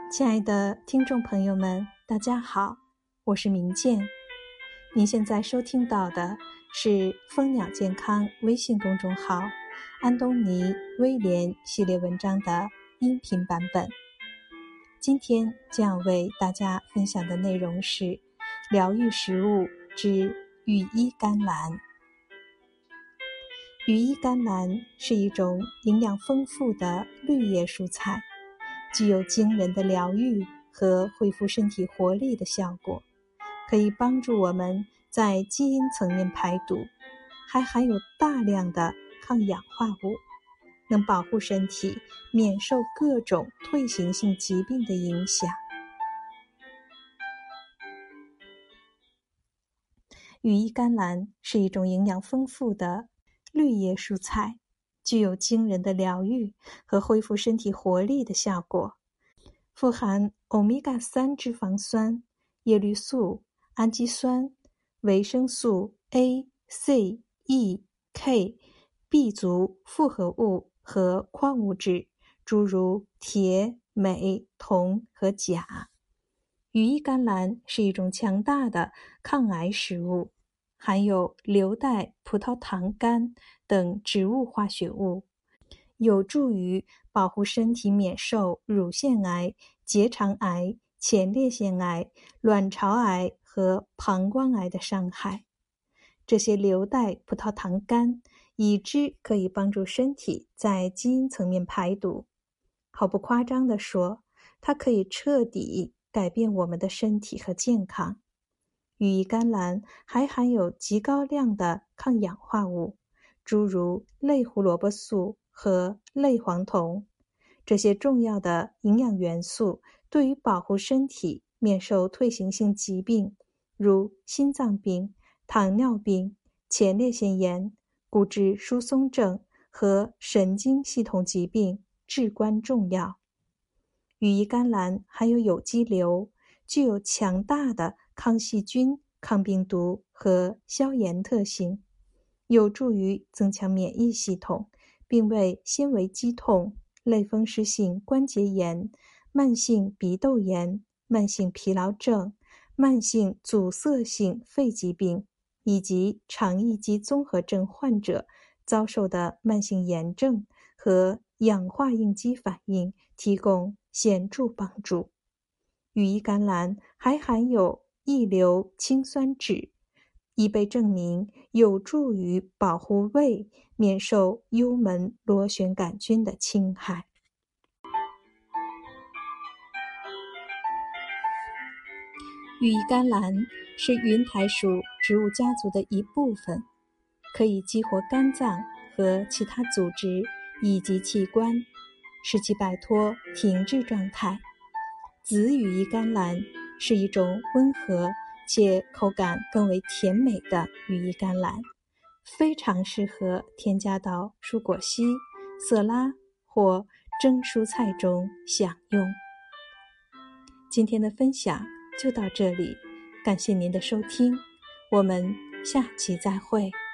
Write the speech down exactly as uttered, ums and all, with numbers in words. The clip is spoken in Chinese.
亲爱的听众朋友们，大家好，我是明健。您现在收听到的是蜂鸟健康微信公众号安东尼威廉系列文章的音频版本。今天将为大家分享的内容是疗愈食物之羽衣甘蓝。羽衣甘蓝是一种营养丰富的绿叶蔬菜，具有惊人的疗愈和恢复身体活力的效果，可以帮助我们在基因层面排毒，还含有大量的抗氧化物，能保护身体免受各种退行性疾病的影响。羽衣甘蓝是一种营养丰富的绿叶蔬菜，具有惊人的疗愈和恢复身体活力的效果，富含欧米伽三脂肪酸、叶绿素、氨基酸、维生素 A、C、E、K、B 族复合物和矿物质，诸如铁、镁、铜和钾。羽衣甘蓝是一种强大的抗癌食物，含有硫代葡萄糖苷等植物化学物，有助于保护身体免受乳腺癌、结肠癌、前列腺癌、卵巢癌和膀胱癌的伤害。这些硫代葡萄糖苷已知可以帮助身体在基因层面排毒。毫不夸张地说，它可以彻底改变我们的身体和健康。羽衣甘蓝还含有极高量的抗氧化物，诸如类胡萝卜素和类黄酮。这些重要的营养元素对于保护身体免受退行性疾病，如心脏病、糖尿病、前列腺炎、骨质疏松症和神经系统疾病至关重要。羽衣甘蓝含有有机硫，具有强大的抗细菌、抗病毒和消炎特性，有助于增强免疫系统，并为纤维肌痛、类风湿性关节炎、慢性鼻窦炎、慢性疲劳症、慢性阻塞性肺疾病以及肠易激综合症患者遭受的慢性炎症和氧化应激反应提供显著帮助。羽衣甘蓝还含有异硫氰酸酯，已被证明有助于保护胃免受幽门螺旋杆菌的侵害。羽衣甘蓝是云台属植物家族的一部分，可以激活肝脏和其他组织以及器官，使其摆脱停滞状态。紫羽衣甘蓝是一种温和且口感更为甜美的羽衣甘蓝，非常适合添加到蔬果昔、色拉或蒸蔬菜中享用。今天的分享就到这里，感谢您的收听，我们下期再会。